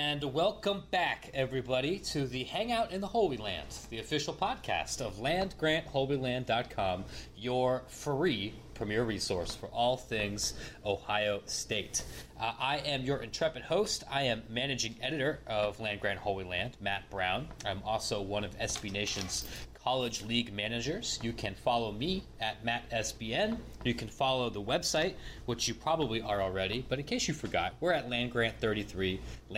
And welcome back, everybody, to the Hangout in the Holy Land, the official podcast of LandGrantHolyLand.com, your free premier resource for all things Ohio State. I am your intrepid host. I am managing editor of Land Grant Holy Land, Matt Brown. I'm also one of SB Nation's College League managers. You can follow me at MattSBN. You can follow the website, which you probably are already, but in case you forgot, we're at LandGrant33,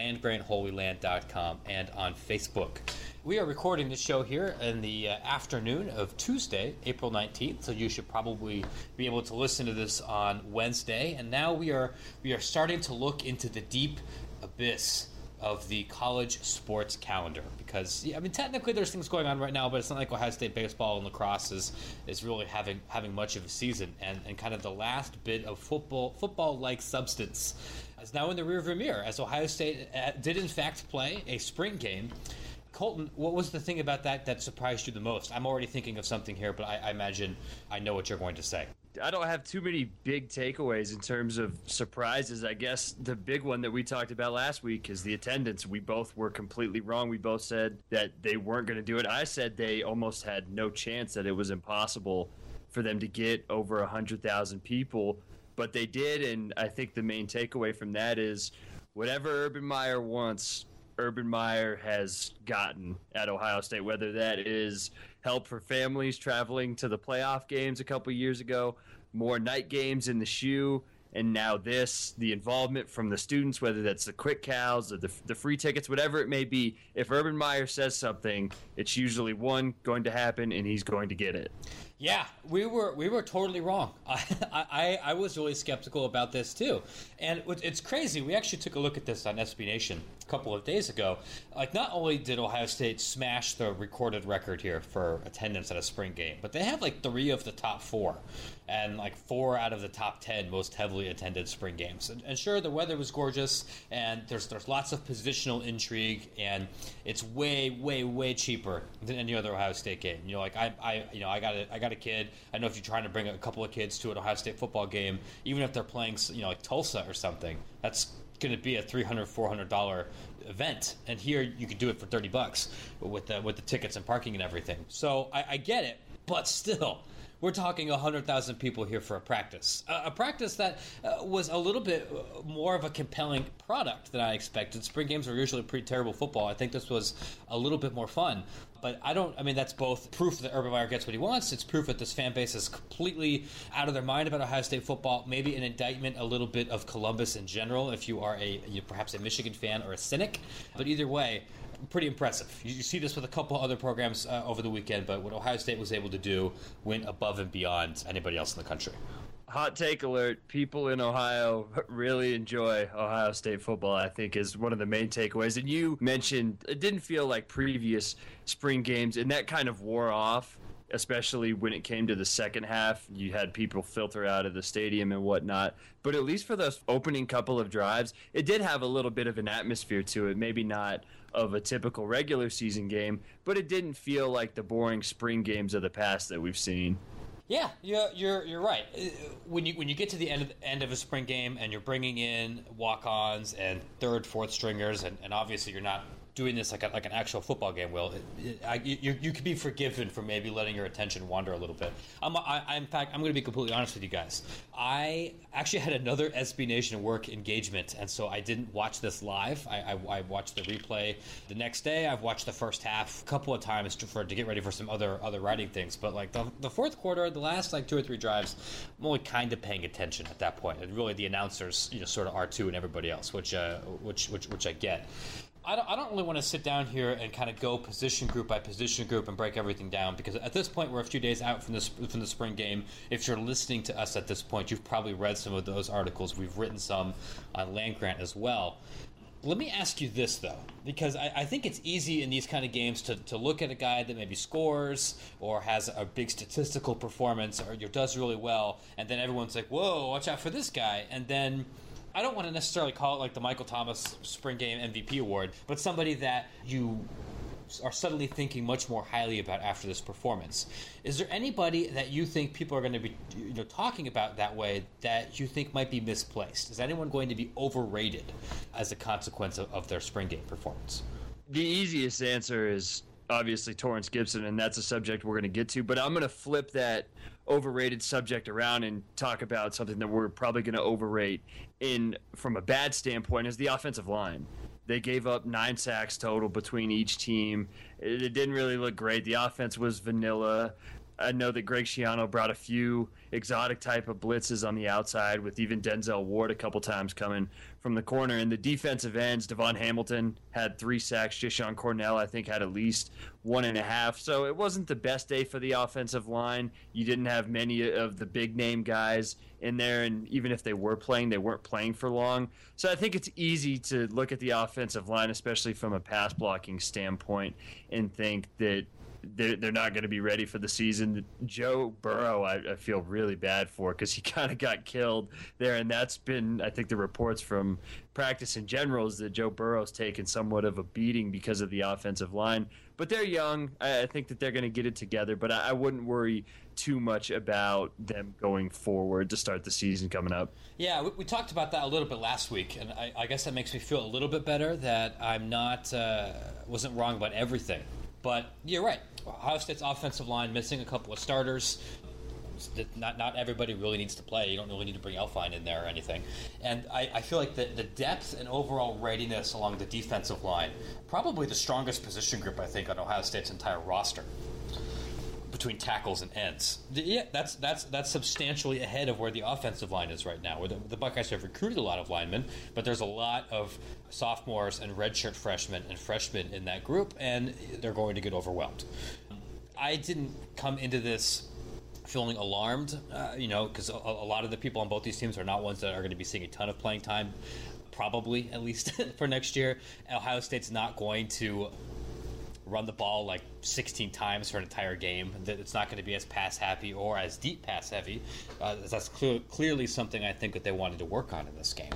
LandGrantHolyLand.com, and on Facebook. We are recording this show here in the afternoon of Tuesday, April 19th, so you should probably be able to listen to this on Wednesday. And now we are starting to look into the deep abyss of the college sports calendar, because technically there's things going on right now, but it's not like Ohio State baseball and lacrosse is really having much of a season, and kind of the last bit of football-like substance is now in the rearview mirror, as Ohio State did in fact play a spring game. Colton, what was the thing about that surprised you the most? I'm already thinking of something here, but I imagine I know what you're going to say. I don't have too many big takeaways in terms of surprises. I guess the big one that we talked about last week is the attendance. We both were completely wrong. We both said that they weren't going to do it. I said they almost had no chance, that it was impossible for them to get over 100,000 people, but they did. And I think the main takeaway from that is whatever Urban Meyer wants, Urban Meyer has gotten at Ohio State, whether that is help for families traveling to the playoff games a couple years ago, more night games in the shoe, and now the involvement from the students, whether that's the quick cows or the free tickets, whatever it may be. If Urban Meyer says something, it's usually going to happen, and he's going to get it. Yeah, we were totally wrong. I was really skeptical about this too, and it's crazy. We actually took a look at this on SB Nation a couple of days ago. Like, not only did Ohio State smash the recorded record here for attendance at a spring game, but they have like 3 of the top 4, and like 4 out of the top 10 most heavily attended spring games. And sure, the weather was gorgeous, and there's lots of positional intrigue, and it's way cheaper than any other Ohio State game. Like I got a kid. I know if you're trying to bring a couple of kids to an Ohio State football game, even if they're playing, like Tulsa or something, that's going to be a $300-400 event. And here you could do it for $30 with the tickets and parking and everything. So I get it, but still, we're talking 100,000 people here for a practice that was a little bit more of a compelling product than I expected. Spring games are usually pretty terrible football. I think this was a little bit more fun. But that's both proof that Urban Meyer gets what he wants. It's proof that this fan base is completely out of their mind about Ohio State football. Maybe an indictment a little bit of Columbus in general, if you are perhaps a Michigan fan or a cynic. But either way, pretty impressive. You see this with a couple other programs over the weekend, but what Ohio State was able to do went above and beyond anybody else in the country. Hot take alert, people in Ohio really enjoy Ohio State football, I think, is one of the main takeaways. And you mentioned it didn't feel like previous spring games, and that kind of wore off, especially when it came to the second half. You had people filter out of the stadium and whatnot. But at least for those opening couple of drives, it did have a little bit of an atmosphere to it. Maybe not of a typical regular season game, but it didn't feel like the boring spring games of the past that we've seen. Yeah, you're right. When you get to the end of a spring game and you're bringing in walk-ons and third, fourth stringers, and obviously you're not doing this like an actual football game, Will, you could be forgiven for maybe letting your attention wander a little bit. In fact, I'm going to be completely honest with you guys. I actually had another SB Nation work engagement, and so I didn't watch this live. I watched the replay the next day. I've watched the first half a couple of times to get ready for some other writing things. But like the fourth quarter, the last like 2 or 3 drives, I'm only kind of paying attention at that point. And really, the announcers, sort of are too, and everybody else, which I get. I don't really want to sit down here and kind of go position group by position group and break everything down, because at this point we're a few days out from the spring game. If you're listening to us at this point, you've probably read some of those articles. We've written some on Land Grant as well. Let me ask you this, though, because I think it's easy in these kind of games to look at a guy that maybe scores or has a big statistical performance or does really well, and then everyone's like, whoa, watch out for this guy. And then I don't want to necessarily call it like the Michael Thomas Spring Game MVP Award, but somebody that you are suddenly thinking much more highly about after this performance. Is there anybody that you think people are going to be talking about that way that you think might be misplaced? Is anyone going to be overrated as a consequence of their spring game performance? The easiest answer is obviously Torrance Gibson, and that's a subject we're going to get to. But I'm going to flip that overrated subject around and talk about something that we're probably going to overrate from a bad standpoint is the offensive line. They gave up 9 sacks total between each team. It didn't really look great. The offense was vanilla. I know that Greg Schiano brought a few exotic type of blitzes on the outside with even Denzel Ward a couple times coming from the corner. And the defensive ends, Devon Hamilton had 3 sacks. Jashon Cornell, I think, had at least 1.5. So it wasn't the best day for the offensive line. You didn't have many of the big name guys in there. And even if they were playing, they weren't playing for long. So I think it's easy to look at the offensive line, especially from a pass blocking standpoint, and think that they're not going to be ready for the season. Joe Burrow, I feel really bad for because he kind of got killed there, and that's been, I think, the reports from practice in general is that Joe Burrow's taken somewhat of a beating because of the offensive line. But they're young. I think that they're going to get it together, but I wouldn't worry too much about them going forward to start the season coming up. Yeah, we talked about that a little bit last week, and I guess that makes me feel a little bit better that I'm not wasn't wrong about everything. But you're right. Ohio State's offensive line missing a couple of starters. Not everybody really needs to play. You don't really need to bring Elflein in there or anything. And I feel like the depth and overall readiness along the defensive line, probably the strongest position group, I think, on Ohio State's entire roster between tackles and ends. Yeah, that's substantially ahead of where the offensive line is right now. Where the Buckeyes have recruited a lot of linemen, but there's a lot of sophomores and redshirt freshmen and freshmen in that group, and they're going to get overwhelmed. I didn't come into this feeling alarmed, because a lot of the people on both these teams are not ones that are going to be seeing a ton of playing time, probably, at least for next year. Ohio State's not going to run the ball like 16 times for an entire game. That it's not going to be as pass happy or as deep pass heavy. That's clearly something I think that they wanted to work on in this game.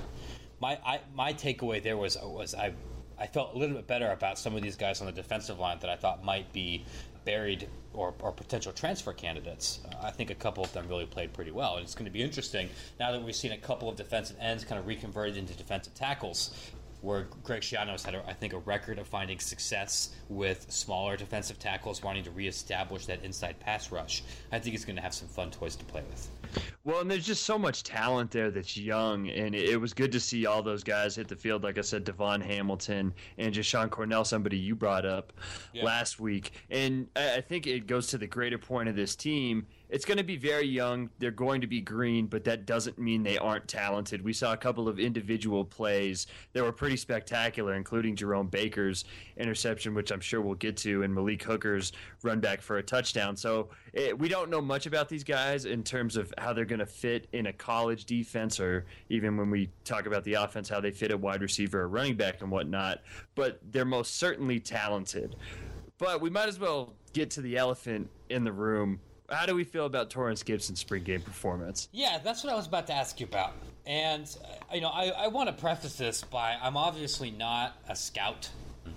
My takeaway there was I felt a little bit better about some of these guys on the defensive line that I thought might be buried or potential transfer candidates. I think a couple of them really played pretty well, and it's going to be interesting now that we've seen a couple of defensive ends kind of reconverted into defensive tackles, where Greg Schiano's had, I think, a record of finding success with smaller defensive tackles wanting to reestablish that inside pass rush. I think he's going to have some fun toys to play with. Well, and there's just so much talent there that's young, and it was good to see all those guys hit the field. Like I said, Devon Hamilton and Jashon Cornell, somebody you brought up last week. And I think it goes to the greater point of this team. It's going to be very young. They're going to be green, but that doesn't mean they aren't talented. We saw a couple of individual plays that were pretty spectacular, including Jerome Baker's interception, which I'm sure we'll get to, and Malik Hooker's run back for a touchdown. So we don't know much about these guys in terms of how they're going to fit in a college defense, or even when we talk about the offense, how they fit a wide receiver or running back and whatnot. But they're most certainly talented. But we might as well get to the elephant in the room. How do we feel about Torrance Gibson's spring game performance? Yeah, that's what I was about to ask you about. And, I want to preface this by I'm obviously not a scout.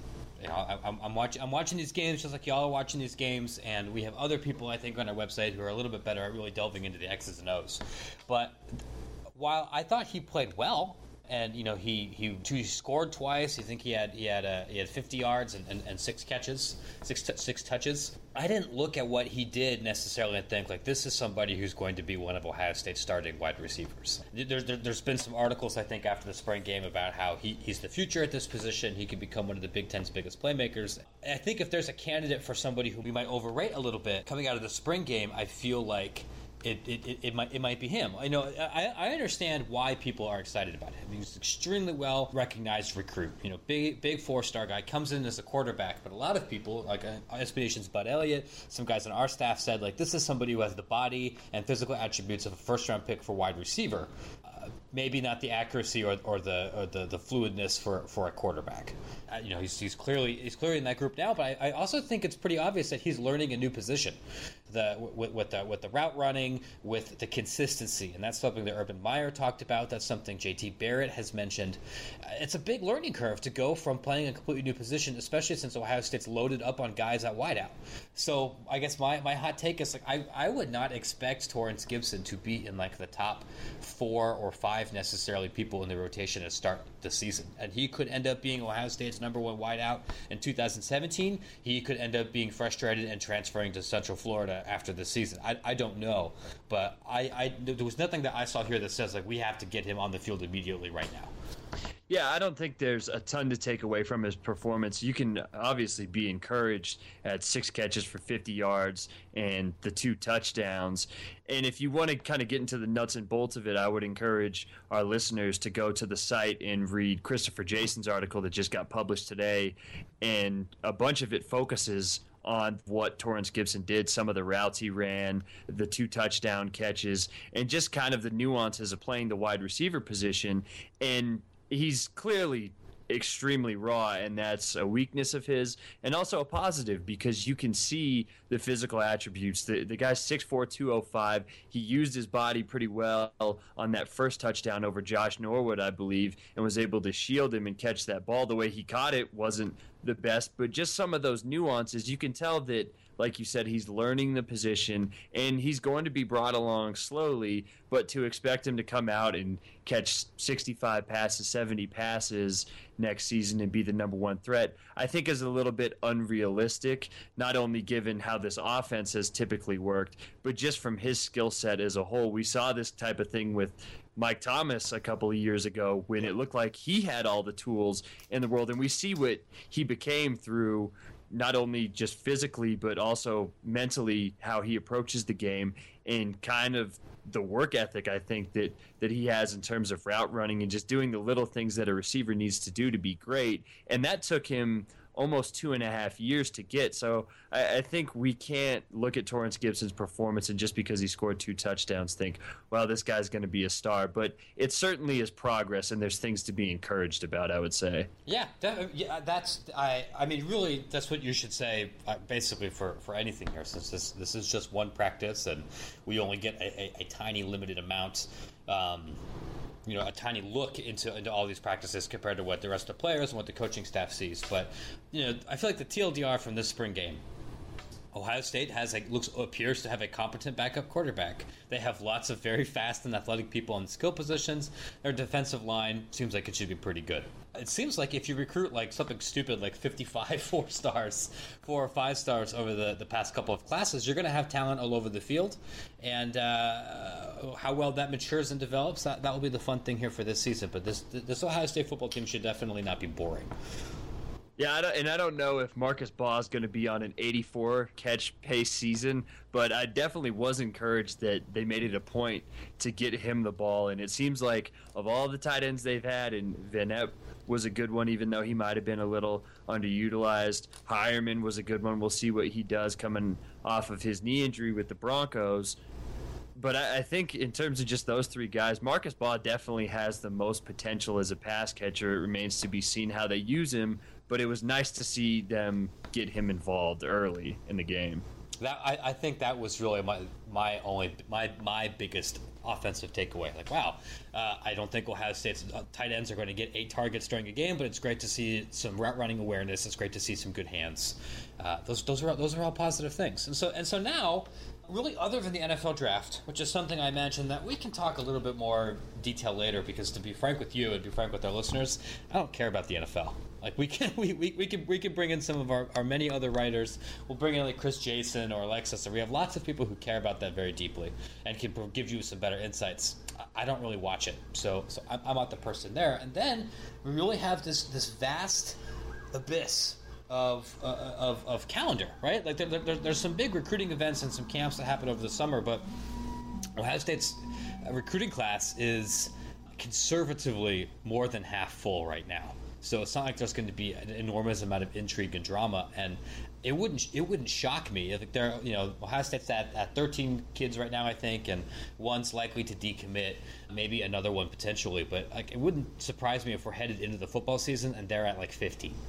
I'm watching these games just like y'all are watching these games, and we have other people, I think, on our website who are a little bit better at really delving into the X's and O's. But while I thought he played well, and he scored twice. I think he had 50 yards and 6 catches, six touches. I didn't look at what he did necessarily and think like this is somebody who's going to be one of Ohio State's starting wide receivers. There's been some articles I think after the spring game about how he's the future at this position. He could become one of the Big Ten's biggest playmakers. I think if there's a candidate for somebody who we might overrate a little bit coming out of the spring game, I feel like it might be him. I understand why people are excited about him. He's an extremely well recognized recruit. Big 4-star guy, comes in as a quarterback. But a lot of people, like SB Nation's Bud Elliott, some guys on our staff said, like, this is somebody who has the body and physical attributes of a first-round pick for wide receiver. Maybe not the accuracy or the fluidness for a quarterback. He's clearly in that group now, but I also think it's pretty obvious that he's learning a new position. with the route running, with the consistency, and that's something that Urban Meyer talked about. That's something JT Barrett has mentioned. It's a big learning curve to go from playing a completely new position, especially since Ohio State's loaded up on guys at wideout. So I guess my hot take is like I would not expect Torrance Gibson to be in like the top 4 or 5 necessarily people in the rotation to start the season, and he could end up being Ohio State's #1 wideout in 2017. He could end up being frustrated and transferring to Central Florida after the season. I don't know, but there was nothing that I saw here that says like we have to get him on the field immediately right now. Yeah, I don't think there's a ton to take away from his performance. You can obviously be encouraged at 6 catches for 50 yards and the 2 touchdowns. And if you want to kind of get into the nuts and bolts of it, I would encourage our listeners to go to the site and read Christopher Jason's article that just got published today. And a bunch of it focuses on what Torrance Gibson did, some of the routes he ran, the 2 touchdown catches, and just kind of the nuances of playing the wide receiver position. And he's clearly extremely raw, and that's a weakness of his, and also a positive because you can see the physical attributes. The guy's 6'4", 205. He used his body pretty well on that first touchdown over Josh Norwood, I believe, and was able to shield him and catch that ball. The way he caught it wasn't the best, but just some of those nuances, you can tell that, like you said, he's learning the position, and he's going to be brought along slowly, but to expect him to come out and catch 65 passes, 70 passes next season and be the #1 threat, I think is a little bit unrealistic, not only given how this offense has typically worked, but just from his skill set as a whole. We saw this type of thing with Mike Thomas a couple of years ago when it looked like he had all the tools in the world, and we see what he became through not only just physically but also mentally, how he approaches the game and kind of the work ethic I think that he has in terms of route running and just doing the little things that a receiver needs to do to be great. And that took him almost 2.5 years to get. So I think we can't look at Torrance Gibson's performance and just because he scored 2 touchdowns think, well, this guy's going to be a star. But it certainly is progress, and there's things to be encouraged about, I would say. Yeah, I mean, really, that's what you should say basically for anything here, since this is just one practice and we only get a tiny limited amount. A tiny look into all these practices compared to what the rest of the players and what the coaching staff sees. But, I feel like the TLDR from this spring game, Ohio State appears to have a competent backup quarterback. They have lots of very fast and athletic people in skill positions. Their defensive line seems like it should be pretty good. It seems like if you recruit like something stupid like 55 4 or 5 stars over the past couple of classes, you're going to have talent all over the field. And how well that matures and develops, that will be the fun thing here for this season. But this Ohio State football team should definitely not be boring. Yeah, I don't know if Marcus Baugh is going to be on an 84 catch pace season, but I definitely was encouraged that they made it a point to get him the ball. And it seems like of all the tight ends they've had, and Vanette was a good one, even though he might have been a little underutilized. Hireman was a good one. We'll see what he does coming off of his knee injury with the Broncos. But I think in terms of just those 3 guys, Marcus Baugh definitely has the most potential as a pass catcher. It remains to be seen how they use him, but it was nice to see them get him involved early in the game. I think that was really my biggest offensive takeaway. Like, wow, I don't think Ohio State's tight ends are going to get 8 targets during a game, but it's great to see some route running awareness. It's great to see some good hands. Those are all positive things. And so now, really, other than the NFL draft, which is something I imagine that we can talk a little bit more detail later, because to be frank with you and be frank with our listeners, I don't care about the NFL. Like we can bring in some of our many other writers. We'll bring in like Chris Jason or Alexis, and we have lots of people who care about that very deeply and can give you some better insights. I don't really watch it, so I'm not the person there. And then we really have this vast abyss of calendar, right? Like there's some big recruiting events and some camps that happen over the summer, but Ohio State's recruiting class is conservatively more than half full right now. So it's not like there's going to be an enormous amount of intrigue and drama, and it wouldn't shock me if there, Ohio State's at 13 kids right now, I think, and one's likely to decommit, maybe another one potentially, but like it wouldn't surprise me if we're headed into the football season and they're at like 50.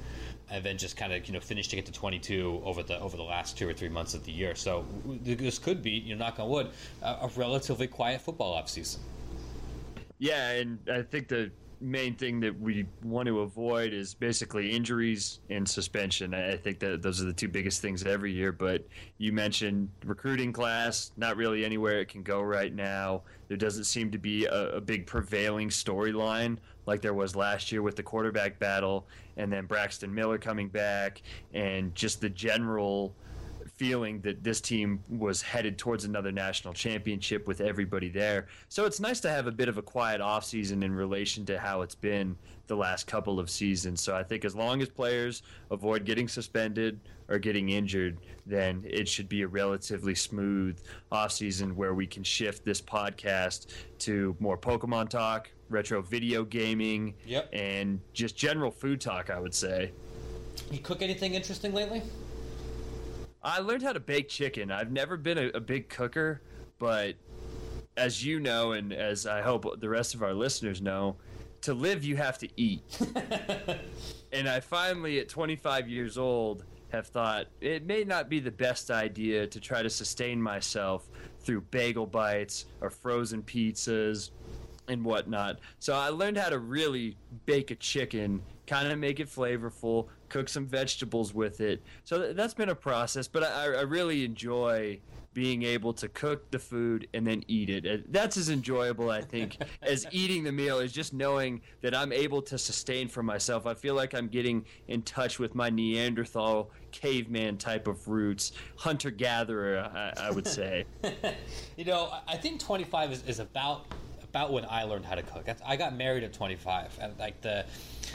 and then just kind of finish to get to 22 over the last 2 or 3 months of the year. So this could be, knock on wood, a relatively quiet football offseason. Yeah, and I think the main thing that we want to avoid is basically injuries and suspension. I think that those are the two biggest things every year. But you mentioned recruiting class, not really anywhere it can go right now. There doesn't seem to be a big prevailing storyline like there was last year with the quarterback battle, and then Braxton Miller coming back, and just the general feeling that this team was headed towards another national championship with everybody there. So it's nice to have a bit of a quiet offseason in relation to how it's been the last couple of seasons. So I think as long as players avoid getting suspended or getting injured, then it should be a relatively smooth offseason where we can shift this podcast to more Pokemon talk, retro video gaming, and just general food talk, I would say. You cook anything interesting lately? I learned how to bake chicken. I've never been a big cooker, but as you know, and as I hope the rest of our listeners know, to live you have to eat. And I finally, at 25 years old, have thought it may not be the best idea to try to sustain myself through bagel bites or frozen pizzas and whatnot. So I learned how to really bake a chicken, kind of make it flavorful, cook some vegetables with it. So that's been a process, but I really enjoy being able to cook the food and then eat it. That's as enjoyable, I think, as eating the meal, is just knowing that I'm able to sustain for myself. I feel like I'm getting in touch with my Neanderthal caveman type of roots, hunter-gatherer, I would say. I think 25 is about when I learned how to cook. I got married at 25, and like the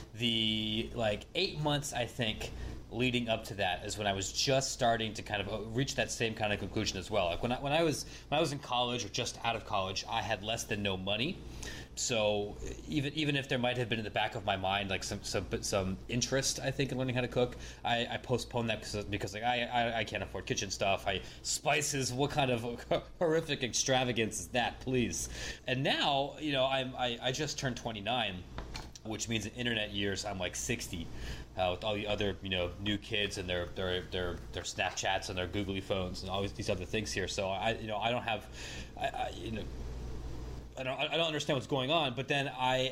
8 months, I think, leading up to that is when I was just starting to kind of reach that same kind of conclusion as well. Like when I was in college or just out of college, I had less than no money. So even if there might have been in the back of my mind like some interest, I think, in learning how to cook, I postponed that because like I can't afford kitchen stuff. Spices, what kind of horrific extravagance is that, please? And now I just turned 29, which means in internet years I'm like 60. With all the other new kids and their Snapchats and their googly phones and all these other things here, so I don't have I don't understand what's going on. But then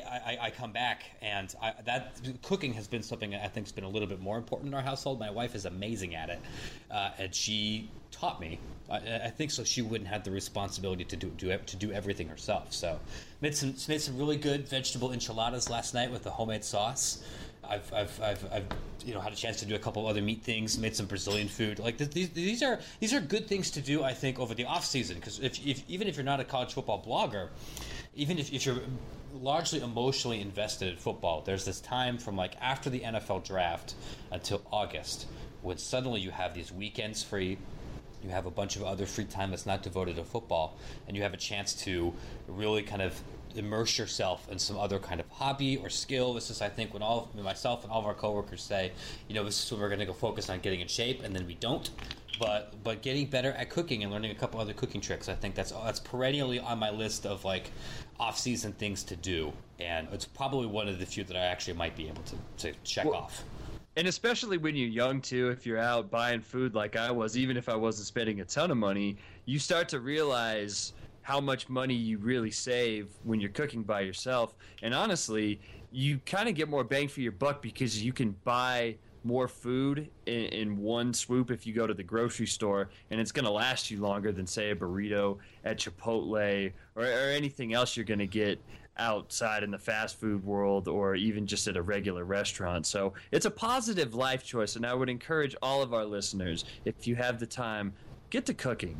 I come back, and that cooking has been something I think has been a little bit more important in our household. My wife is amazing at it, and she taught me. I think so she wouldn't have the responsibility to do everything herself. So made some really good vegetable enchiladas last night with the homemade sauce. I've had a chance to do a couple of other meat things. Made some Brazilian food. Like these are good things to do, I think, over the off season. Because even if you're not a college football blogger, even if you're largely emotionally invested in football, there's this time from like after the NFL draft until August when suddenly you have these weekends free. You have a bunch of other free time that's not devoted to football, and you have a chance to really kind of immerse yourself in some other kind of hobby or skill. This is, I think, when myself and all of our coworkers say, this is when we're going to go focus on getting in shape, and then we don't. But getting better at cooking and learning a couple other cooking tricks, I think that's perennially on my list of like off-season things to do, and it's probably one of the few that I actually might be able to check off. And especially when you're young, too, if you're out buying food like I was, even if I wasn't spending a ton of money, you start to realize how much money you really save when you're cooking by yourself. And honestly, you kind of get more bang for your buck because you can buy more food in one swoop if you go to the grocery store, and it's going to last you longer than, say, a burrito at Chipotle or anything else you're going to get outside in the fast food world or even just at a regular restaurant. So it's a positive life choice, and I would encourage all of our listeners, if you have the time, get to cooking.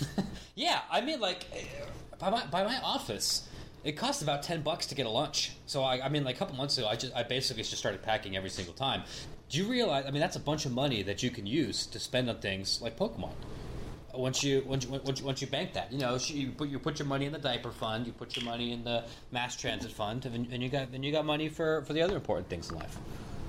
Yeah, I mean, like, by my office, it costs about $10 to get a lunch. So I mean, like a couple months ago, I basically just started packing every single time. Do you realize? I mean, that's a bunch of money that you can use to spend on things like Pokemon. Once you bank that, you put your money in the diaper fund, you put your money in the mass transit fund, and you got money for the other important things in life.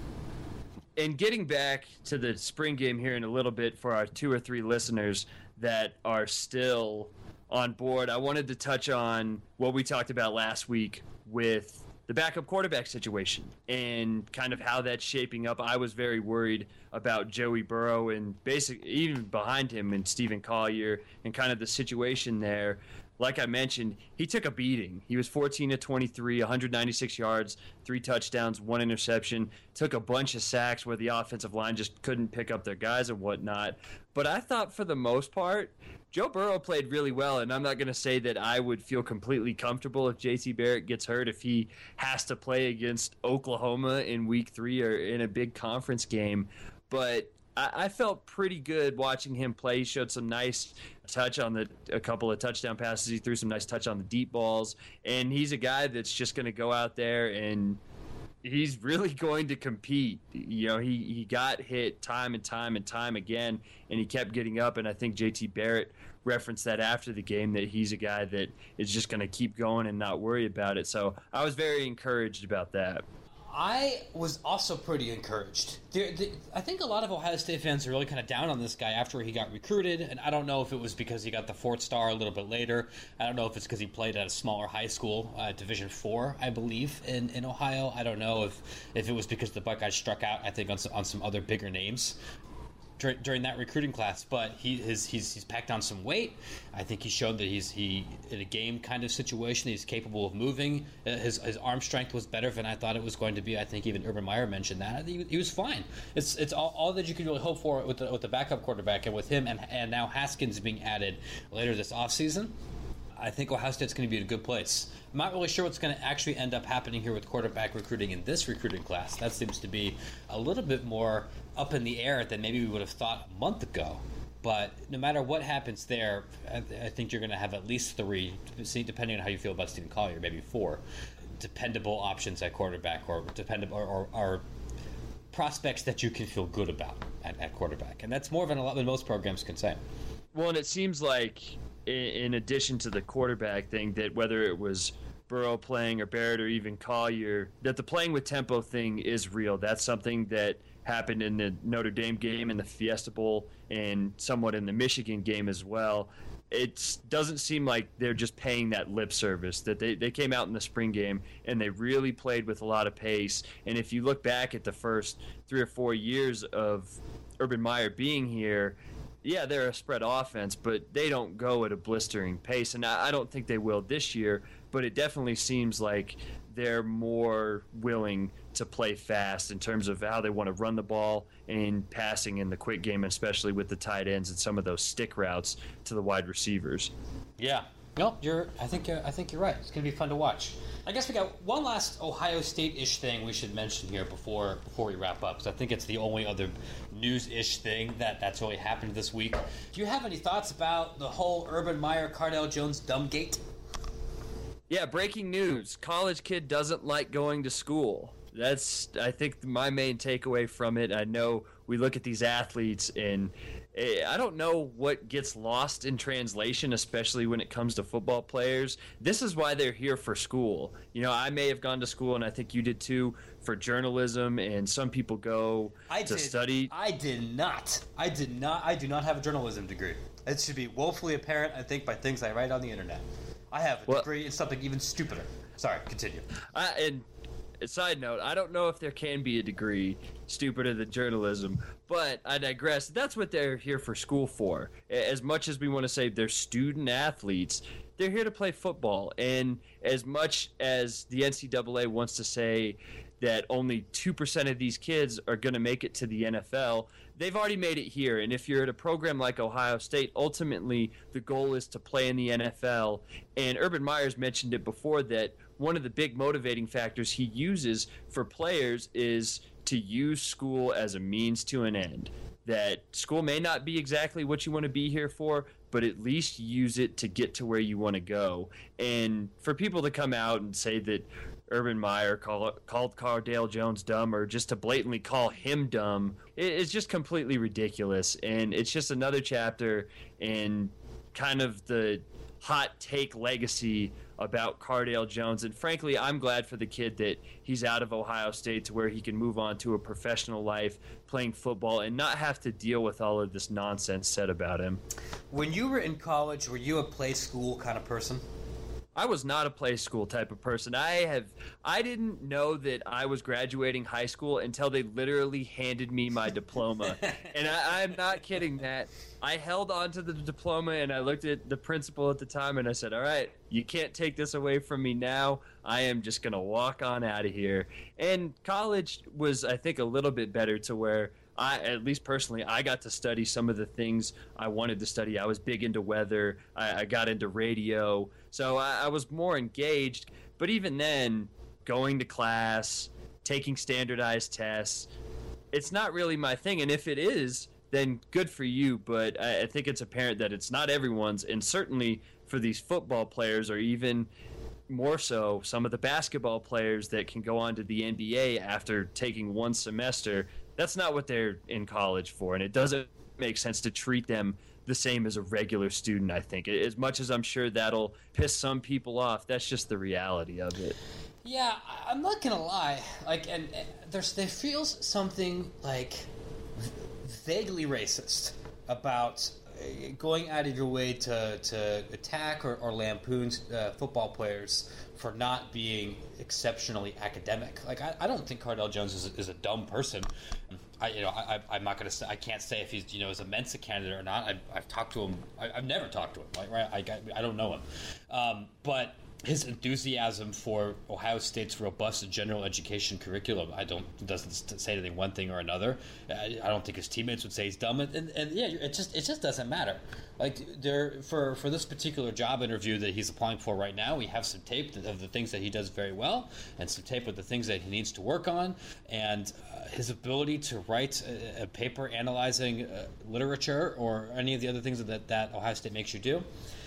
And getting back to the spring game here in a little bit for our 2 or 3 listeners that are still on board, I wanted to touch on what we talked about last week with the backup quarterback situation and kind of how that's shaping up. I was very worried about Joey Burrow and basically even behind him and Stephen Collier and kind of the situation there. Like I mentioned, he took a beating. He was 14 of 23, 196 yards, 3 touchdowns, 1 interception, took a bunch of sacks where the offensive line just couldn't pick up their guys and whatnot. But I thought for the most part, Joe Burrow played really well, and I'm not going to say that I would feel completely comfortable if J.T. Barrett gets hurt, if he has to play against Oklahoma in Week 3 or in a big conference game. But I felt pretty good watching him play. He showed some nice touch on a couple of touchdown passes. He threw some nice touch on the deep balls. And he's a guy that's just going to go out there and he's really going to compete. You know, he got hit time and time again, and he kept getting up. And I think J.T. Barrett referenced that after the game, that he's a guy that is just going to keep going and not worry about it. So I was very encouraged about that. I was also pretty encouraged. I think a lot of Ohio State fans are really kind of down on this guy after he got recruited, and I don't know if it was because he got the 4th star a little bit later. I don't know if it's because he played at a smaller high school, Division IV, I believe, in Ohio. I don't know if it was because the Buckeyes struck out, I think, on some other bigger names during that recruiting class, but he's packed on some weight. I think he showed that he in a game kind of situation, he's capable of moving. His arm strength was better than I thought it was going to be. I think even Urban Meyer mentioned that. I think he was fine. It's all that you could really hope for with the backup quarterback, and with him and now Haskins being added later this offseason. I think Ohio State's going to be in a good place. I'm not really sure what's going to actually end up happening here with quarterback recruiting in this recruiting class. That seems to be a little bit more up in the air than maybe we would have thought a month ago. But no matter what happens there, I think you're going to have at least 3, depending on how you feel about Stephen Collier, maybe 4 dependable options at quarterback, or dependable or prospects that you can feel good about at quarterback. And that's more than a lot than most programs can say. Well, and it seems like in addition to the quarterback thing, that whether it was Burrow playing or Barrett or even Collier, that the playing with tempo thing is real. That's something that happened in the Notre Dame game, in the Fiesta Bowl, and somewhat in the Michigan game as well. It doesn't seem like they're just paying that lip service, that they came out in the spring game and they really played with a lot of pace. And if you look back at the first 3 or 4 years of Urban Meyer being here, yeah, they're a spread offense, but they don't go at a blistering pace. And I don't think they will this year, but it definitely seems like they're more willing to play fast in terms of how they want to run the ball and passing in the quick game, especially with the tight ends and some of those stick routes to the wide receivers. Yeah. No, I think you're right. It's going to be fun to watch. I guess we got one last Ohio State-ish thing we should mention here before we wrap up, because I think it's the only other news-ish thing that's really happened this week. Do you have any thoughts about the whole Urban Meyer, Cardale Jones dumbgate? Yeah, breaking news. College kid doesn't like going to school. That's, I think, my main takeaway from it. I know we look at these athletes, and I don't know what gets lost in translation, especially when it comes to football players. This is why they're here for school. You know, I may have gone to school, and I think you did too, for journalism, and some people go to study. I did not. I do not have a journalism degree. It should be woefully apparent, I think, by things I write on the internet. I have a degree in something even stupider. Sorry, continue. And a side note, I don't know if there can be a degree stupider than journalism, but I digress. That's what they're here for school for. As much as we want to say they're student athletes, they're here to play football. And as much as the NCAA wants to say that only 2% of these kids are going to make it to the NFL, they've already made it here. And if you're at a program like Ohio State, ultimately the goal is to play in the NFL. And Urban Meyer's mentioned it before, that one of the big motivating factors he uses for players is to use school as a means to an end. That school may not be exactly what you want to be here for, but at least use it to get to where you want to go. And for people to come out and say that Urban Meyer called Cardale Jones dumb, or just to blatantly call him dumb, it's just completely ridiculous. And it's just another chapter in kind of the hot take legacy about Cardale Jones. And frankly, I'm glad for the kid that he's out of Ohio State to where he can move on to a professional life playing football and not have to deal with all of this nonsense said about him. When you were in college, were you a play school kind of person? I was not a play school type of person. I didn't know that I was graduating high school until they literally handed me my diploma. And I'm not kidding that. I held on to the diploma and I looked at the principal at the time and I said, all right, you can't take this away from me now. I am just going to walk on out of here. And college was, I think, a little bit better to where at least personally, I got to study some of the things I wanted to study. I was big into weather. I got into radio. So I was more engaged. But even then, going to class, taking standardized tests, it's not really my thing. And if it is, then good for you. But I think it's apparent that it's not everyone's. And certainly for these football players, or even more so some of the basketball players that can go on to the NBA after taking one semester, that's not what they're in college for. And it doesn't make sense to treat them the same as a regular student, I think. As much as I'm sure that'll piss some people off, that's just the reality of it. Yeah, I'm not gonna lie. Like, and there feels something like vaguely racist about going out of your way to attack or lampoon football players for not being exceptionally academic. Like, I don't think Cardale Jones is a dumb person. I'm not going to say, I can't say if he's, is a Mensa candidate or not. I've talked to him. I've never talked to him. Right? I don't know him. But his enthusiasm for Ohio State's robust general education curriculum, doesn't say anything one thing or another. I don't think his teammates would say he's dumb, and yeah, it just doesn't matter. Like, for this particular job interview that he's applying for right now, we have some tape of the things that he does very well, and some tape of the things that he needs to work on, and his ability to write a paper analyzing literature or any of the other things that Ohio State makes you do.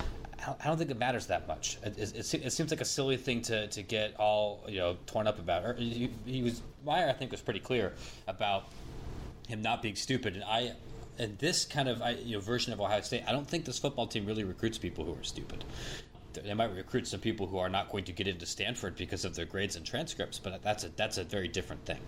I don't think it matters that much. It seems like a silly thing to get all torn up about. Meyer, I think, was pretty clear about him not being stupid, and this kind of version of Ohio State, I don't think this football team really recruits people who are stupid. They might recruit some people who are not going to get into Stanford because of their grades and transcripts, but that's a very different thing.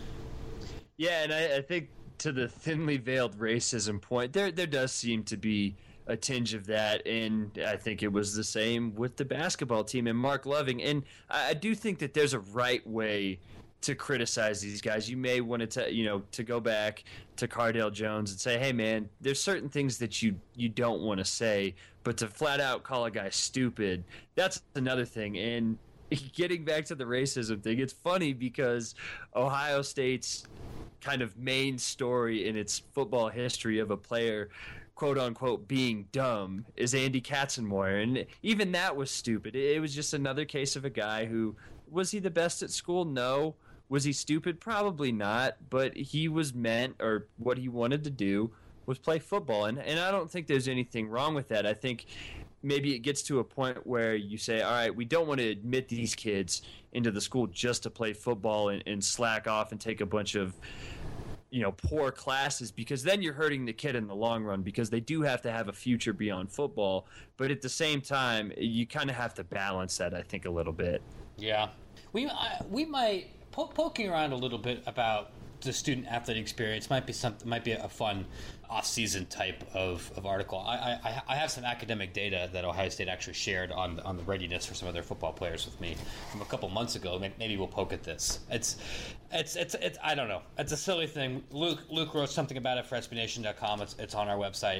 Yeah, and I think to the thinly veiled racism point, there does seem to be a tinge of that, and I think it was the same with the basketball team and Mark Loving. And I do think that there's a right way to criticize these guys. You may want to go back to Cardale Jones and say, hey man, there's certain things that you don't want to say, but to flat out call a guy stupid, that's another thing. And getting back to the racism thing, it's funny because Ohio State's kind of main story in its football history of a player quote unquote being dumb is Andy Katzenmoyer, and even that was stupid. It was just another case of a guy who, was he the best at school? No. Was he stupid? Probably not, but he was or what he wanted to do was play football, and I don't think there's anything wrong with that. I think maybe it gets to a point where you say, all right, we don't want to admit these kids into the school just to play football and slack off and take a bunch of poor classes, because then you're hurting the kid in the long run, because they do have to have a future beyond football. But at the same time, you kind of have to balance that, I think, a little bit. Yeah. We might, poking around a little bit about the student athlete experience might be a fun off-season type of article. I have some academic data that Ohio State actually shared on the readiness for some of their football players with me from a couple months ago. Maybe we'll poke at this. It's I don't know. It's a silly thing. Luke wrote something about it for SBNation.com. It's on our website.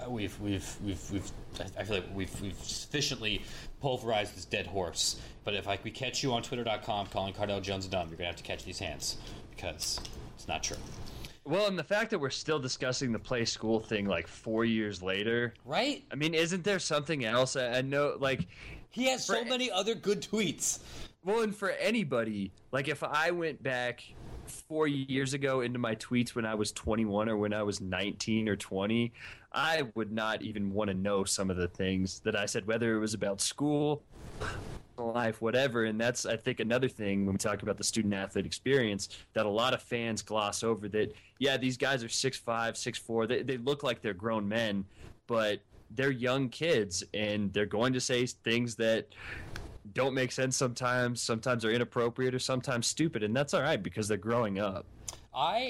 I feel like we've sufficiently pulverized this dead horse. But if we catch you on Twitter.com calling Cardale Jones dumb, you're gonna have to catch these hands, because it's not true. Well, and the fact that we're still discussing the play school thing 4 years later, right? I mean, isn't there something else? I know, he has so many other good tweets. Well, and for anybody, if I went back 4 years ago into my tweets when I was 21 or when I was 19 or 20, I would not even want to know some of the things that I said, whether it was about school, life, whatever. And that's, I think, another thing when we talk about the student athlete experience that a lot of fans gloss over, that yeah, these guys are 6'5", 6'4", they look like they're grown men, but they're young kids, and they're going to say things that don't make sense sometimes are inappropriate, or sometimes stupid, and that's all right because they're growing up.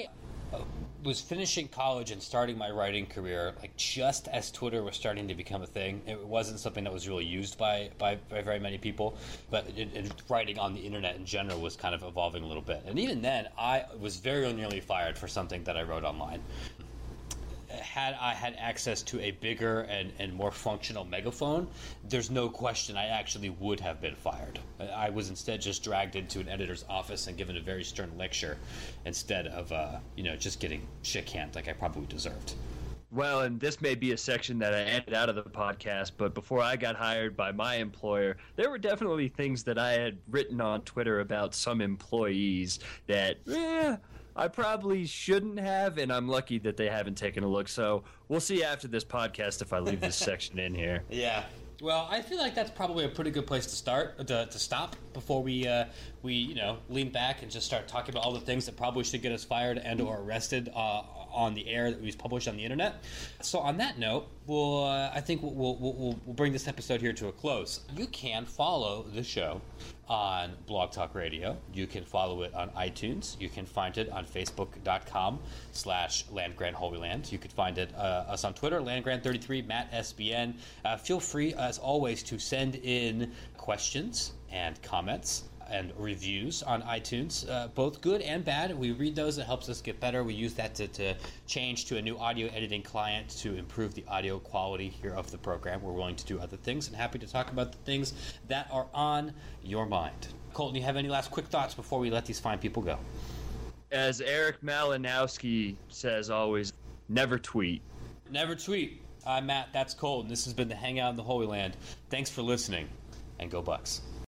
was finishing college and starting my writing career, like just as Twitter was starting to become a thing. It wasn't something that was really used by very many people, but writing on the internet in general was kind of evolving a little bit. And even then, I was very nearly fired for something that I wrote online. Had I had access to a bigger and more functional megaphone, there's no question I actually would have been fired. I was instead just dragged into an editor's office and given a very stern lecture instead of, just getting shit canned like I probably deserved. Well, and this may be a section that I edited out of the podcast, but before I got hired by my employer, there were definitely things that I had written on Twitter about some employees that, I probably shouldn't have, and I'm lucky that they haven't taken a look. So we'll see after this podcast if I leave this section in here. Yeah. Well, I feel like that's probably a pretty good place to start, to stop before we lean back and just start talking about all the things that probably should get us fired and or arrested on the air that we publish on the internet. So on that note, I think we'll bring this episode here to a close. You can follow the show on Blog Talk Radio. You can follow it on iTunes. You can find it on Facebook.com/LandGrantHolyLand. You can find us on Twitter, LandGrant33, Matt SBN. Feel free, as always, to send in questions and comments and reviews on iTunes, both good and bad. We read those. It helps us get better. We use that to change to a new audio editing client to improve the audio quality here of the program. We're willing to do other things and happy to talk about the things that are on your mind. Colton, you have any last quick thoughts before we let these fine people go? As Eric Malinowski says always, never tweet. Never tweet. I'm Matt. That's Colton. This has been the Hangout in the Holy Land. Thanks for listening, and go Bucks.